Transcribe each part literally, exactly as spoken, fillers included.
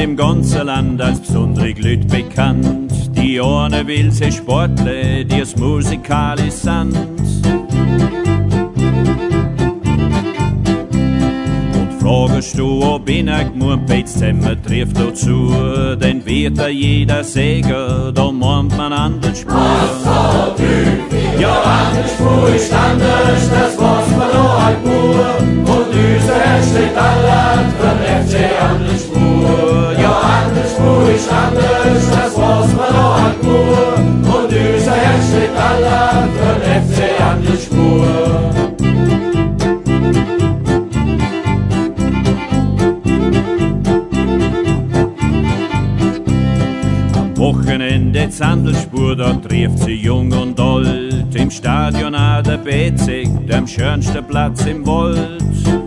im ganzen Land als besondere Leute bekannt. Die eine will sie Sportler, die es musikalisch sind. Fragst du, ob ich nicht Murpeit zusammen trifft dazu, dann wird da jeder sagen, da meint man anders Spur. eins, zwei, drei, ja, anders Spur ist anders, das was man da halt nur. Und unser Herz steht allein für den F C anders Spur. Ja, anders Spur ist anders, das was man da halt nur. Und unser Herz steht allein für den F C anders Spur. Wochenende Zandelspur, da trifft sie jung und alt. Im Stadion an der Bezig, dem schönsten Platz im Wald.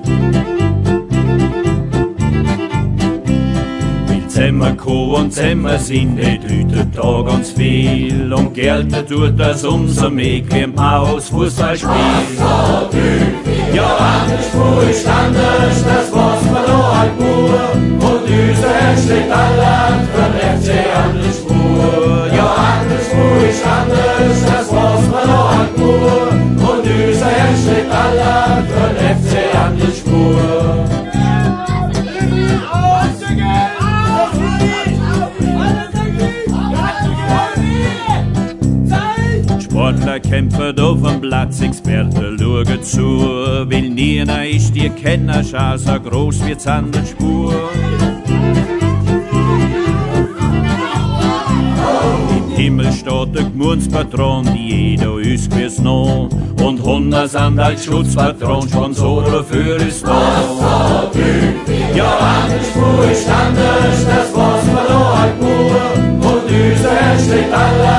Will zusammen kommen und zusammen sind, die drüten Tag ganz viel. Und Geld tut das umso mehr wie im Haus Fußballspiel. eins, zwei, drei, ja, anders Spur ist anders, das was man da halt nur. Und unser Herz steht allein für den F C anders Spur. Ja, anders Spur ist anders, das was man da halt nur. Und unser Herz steht allein für den F C anders Spur. Sportler kämpfen auf dem Platz, Experten schauen zu. Weil niemand ist die Kennerschar so groß wie Zandelspur. Im Himmel steht der Gemeinspatron, die jeder uns gewiss noch. Und hundert sind als Schutzpatron, Sponsoren für uns da. Ja, anders Spur ist anders, das was man da halt nur. Und unser Herz steht allein